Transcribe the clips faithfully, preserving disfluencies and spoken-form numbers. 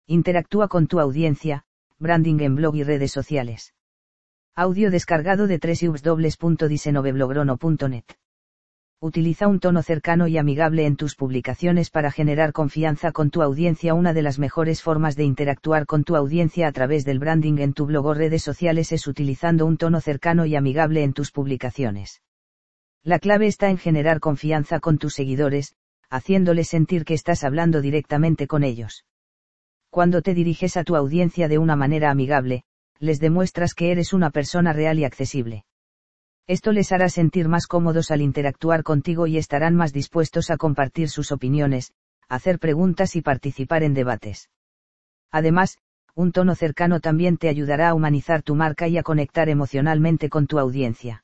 Interactúa con tu audiencia, branding en blog y redes sociales. Audio descargado de doble u doble u doble u punto diecinueve blogrono punto net. Utiliza un tono cercano y amigable en tus publicaciones para generar confianza con tu audiencia. Una de las mejores formas de interactuar con tu audiencia a través del branding en tu blog o redes sociales es utilizando un tono cercano y amigable en tus publicaciones. La clave está en generar confianza con tus seguidores, haciéndoles sentir que estás hablando directamente con ellos. Cuando te diriges a tu audiencia de una manera amigable, les demuestras que eres una persona real y accesible. Esto les hará sentir más cómodos al interactuar contigo y estarán más dispuestos a compartir sus opiniones, hacer preguntas y participar en debates. Además, un tono cercano también te ayudará a humanizar tu marca y a conectar emocionalmente con tu audiencia.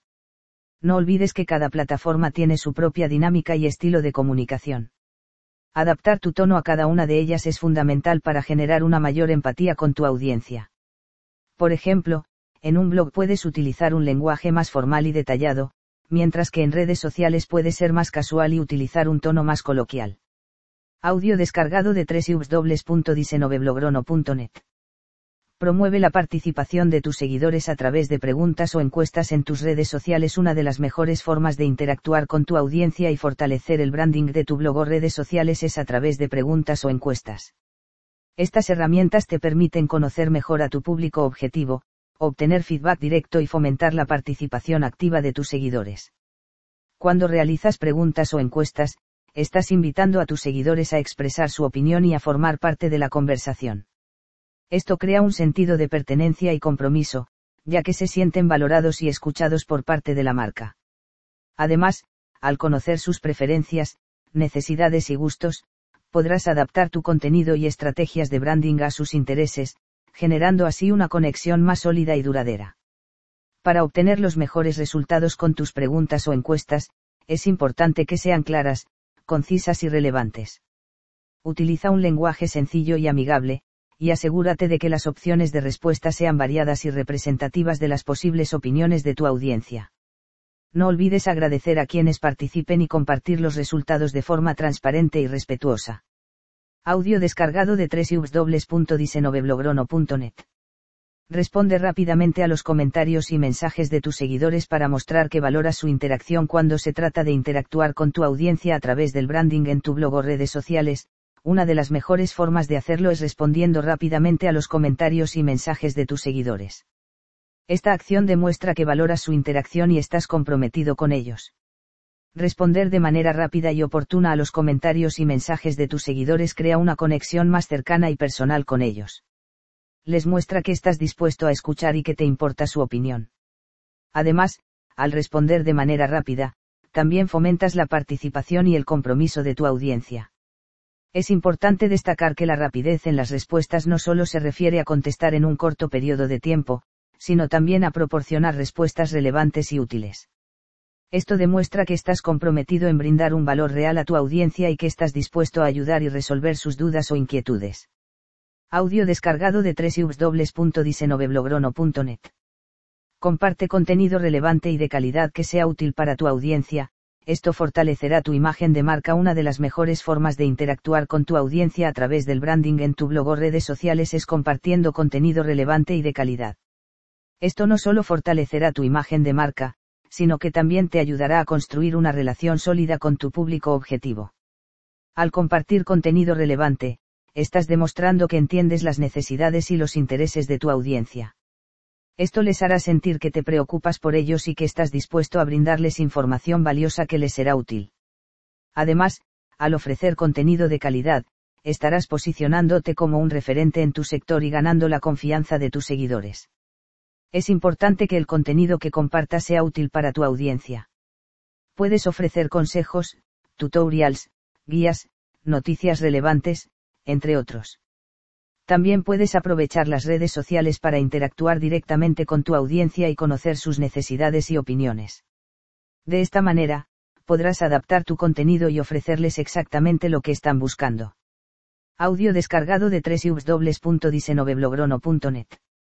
No olvides que cada plataforma tiene su propia dinámica y estilo de comunicación. Adaptar tu tono a cada una de ellas es fundamental para generar una mayor empatía con tu audiencia. Por ejemplo, en un blog puedes utilizar un lenguaje más formal y detallado, mientras que en redes sociales puede ser más casual y utilizar un tono más coloquial. Audio descargado de doble u doble u doble u punto diecinueve blogrono punto net. Promueve la participación de tus seguidores a través de preguntas o encuestas en tus redes sociales. Una de las mejores formas de interactuar con tu audiencia y fortalecer el branding de tu blog o redes sociales es a través de preguntas o encuestas. Estas herramientas te permiten conocer mejor a tu público objetivo, obtener feedback directo y fomentar la participación activa de tus seguidores. Cuando realizas preguntas o encuestas, estás invitando a tus seguidores a expresar su opinión y a formar parte de la conversación. Esto crea un sentido de pertenencia y compromiso, ya que se sienten valorados y escuchados por parte de la marca. Además, al conocer sus preferencias, necesidades y gustos, podrás adaptar tu contenido y estrategias de branding a sus intereses, generando así una conexión más sólida y duradera. Para obtener los mejores resultados con tus preguntas o encuestas, es importante que sean claras, concisas y relevantes. Utiliza un lenguaje sencillo y amigable, y asegúrate de que las opciones de respuesta sean variadas y representativas de las posibles opiniones de tu audiencia. No olvides agradecer a quienes participen y compartir los resultados de forma transparente y respetuosa. Audio descargado de doble u doble u doble u punto diecinueve blogrono punto net. Responde rápidamente a los comentarios y mensajes de tus seguidores para mostrar que valoras su interacción. Cuando se trata de interactuar con tu audiencia a través del branding en tu blog o redes sociales, una de las mejores formas de hacerlo es respondiendo rápidamente a los comentarios y mensajes de tus seguidores. Esta acción demuestra que valoras su interacción y estás comprometido con ellos. Responder de manera rápida y oportuna a los comentarios y mensajes de tus seguidores crea una conexión más cercana y personal con ellos. Les muestra que estás dispuesto a escuchar y que te importa su opinión. Además, al responder de manera rápida, también fomentas la participación y el compromiso de tu audiencia. Es importante destacar que la rapidez en las respuestas no solo se refiere a contestar en un corto periodo de tiempo, sino también a proporcionar respuestas relevantes y útiles. Esto demuestra que estás comprometido en brindar un valor real a tu audiencia y que estás dispuesto a ayudar y resolver sus dudas o inquietudes. Audio descargado de doble u doble u doble u punto diecinueve blogrono punto net. Comparte contenido relevante y de calidad que sea útil para tu audiencia. Esto fortalecerá tu imagen de marca. Una de las mejores formas de interactuar con tu audiencia a través del branding en tu blog o redes sociales es compartiendo contenido relevante y de calidad. Esto no solo fortalecerá tu imagen de marca, sino que también te ayudará a construir una relación sólida con tu público objetivo. Al compartir contenido relevante, estás demostrando que entiendes las necesidades y los intereses de tu audiencia. Esto les hará sentir que te preocupas por ellos y que estás dispuesto a brindarles información valiosa que les será útil. Además, al ofrecer contenido de calidad, estarás posicionándote como un referente en tu sector y ganando la confianza de tus seguidores. Es importante que el contenido que compartas sea útil para tu audiencia. Puedes ofrecer consejos, tutorials, guías, noticias relevantes, entre otros. También puedes aprovechar las redes sociales para interactuar directamente con tu audiencia y conocer sus necesidades y opiniones. De esta manera, podrás adaptar tu contenido y ofrecerles exactamente lo que están buscando. Audio descargado de doble u doble u doble u punto diecinueve blogrono punto net.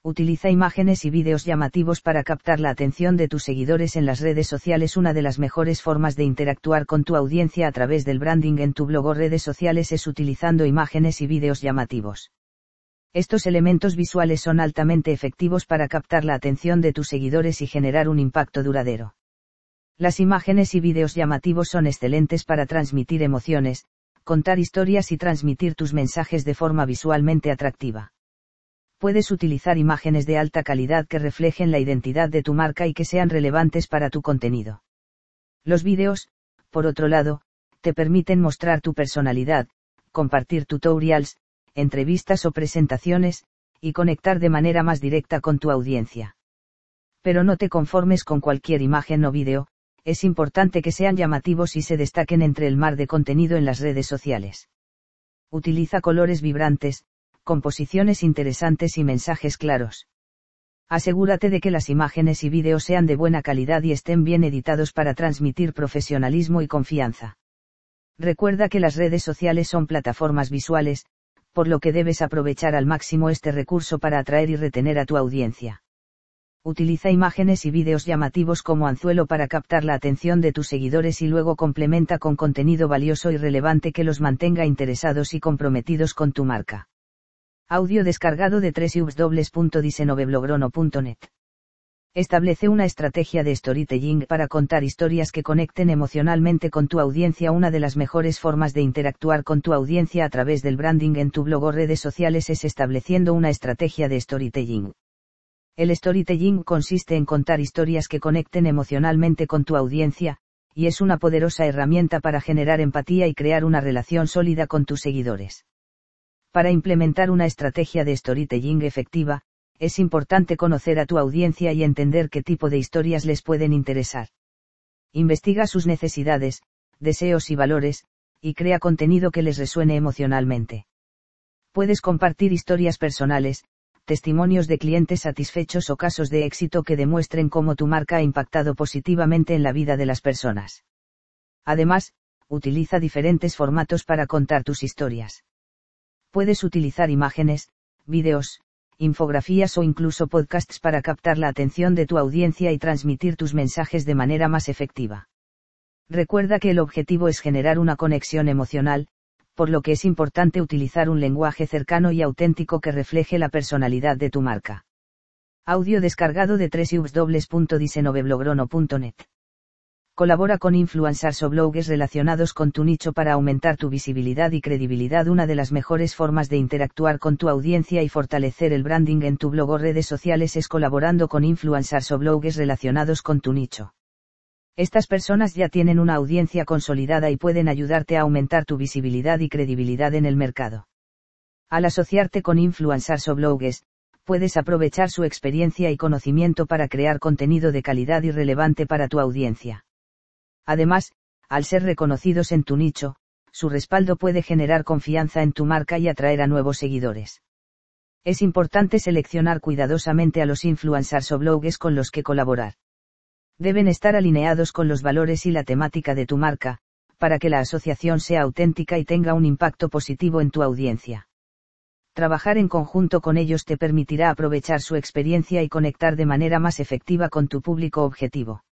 Utiliza imágenes y vídeos llamativos para captar la atención de tus seguidores en las redes sociales. Una de las mejores formas de interactuar con tu audiencia a través del branding en tu blog o redes sociales es utilizando imágenes y vídeos llamativos. Estos elementos visuales son altamente efectivos para captar la atención de tus seguidores y generar un impacto duradero. Las imágenes y vídeos llamativos son excelentes para transmitir emociones, contar historias y transmitir tus mensajes de forma visualmente atractiva. Puedes utilizar imágenes de alta calidad que reflejen la identidad de tu marca y que sean relevantes para tu contenido. Los vídeos, por otro lado, te permiten mostrar tu personalidad, compartir tutorials, entrevistas o presentaciones, y conectar de manera más directa con tu audiencia. Pero no te conformes con cualquier imagen o vídeo, es importante que sean llamativos y se destaquen entre el mar de contenido en las redes sociales. Utiliza colores vibrantes, composiciones interesantes y mensajes claros. Asegúrate de que las imágenes y vídeos sean de buena calidad y estén bien editados para transmitir profesionalismo y confianza. Recuerda que las redes sociales son plataformas visuales, por lo que debes aprovechar al máximo este recurso para atraer y retener a tu audiencia. Utiliza imágenes y vídeos llamativos como anzuelo para captar la atención de tus seguidores y luego complementa con contenido valioso y relevante que los mantenga interesados y comprometidos con tu marca. Audio descargado de doble u doble u doble u punto diecinueve blogrono punto net. Establece una estrategia de storytelling para contar historias que conecten emocionalmente con tu audiencia. Una de las mejores formas de interactuar con tu audiencia a través del branding en tu blog o redes sociales es estableciendo una estrategia de storytelling. El storytelling consiste en contar historias que conecten emocionalmente con tu audiencia, y es una poderosa herramienta para generar empatía y crear una relación sólida con tus seguidores. Para implementar una estrategia de storytelling efectiva, es importante conocer a tu audiencia y entender qué tipo de historias les pueden interesar. Investiga sus necesidades, deseos y valores, y crea contenido que les resuene emocionalmente. Puedes compartir historias personales, testimonios de clientes satisfechos o casos de éxito que demuestren cómo tu marca ha impactado positivamente en la vida de las personas. Además, utiliza diferentes formatos para contar tus historias. Puedes utilizar imágenes, vídeos, infografías o incluso podcasts para captar la atención de tu audiencia y transmitir tus mensajes de manera más efectiva. Recuerda que el objetivo es generar una conexión emocional, por lo que es importante utilizar un lenguaje cercano y auténtico que refleje la personalidad de tu marca. Audio descargado de doble u doble u doble u punto diecinueve blogrono punto net. Colabora con influencers o bloggers relacionados con tu nicho para aumentar tu visibilidad y credibilidad. Una de las mejores formas de interactuar con tu audiencia y fortalecer el branding en tu blog o redes sociales es colaborando con influencers o bloggers relacionados con tu nicho. Estas personas ya tienen una audiencia consolidada y pueden ayudarte a aumentar tu visibilidad y credibilidad en el mercado. Al asociarte con influencers o bloggers, puedes aprovechar su experiencia y conocimiento para crear contenido de calidad y relevante para tu audiencia. Además, al ser reconocidos en tu nicho, su respaldo puede generar confianza en tu marca y atraer a nuevos seguidores. Es importante seleccionar cuidadosamente a los influencers o bloggers con los que colaborar. Deben estar alineados con los valores y la temática de tu marca, para que la asociación sea auténtica y tenga un impacto positivo en tu audiencia. Trabajar en conjunto con ellos te permitirá aprovechar su experiencia y conectar de manera más efectiva con tu público objetivo.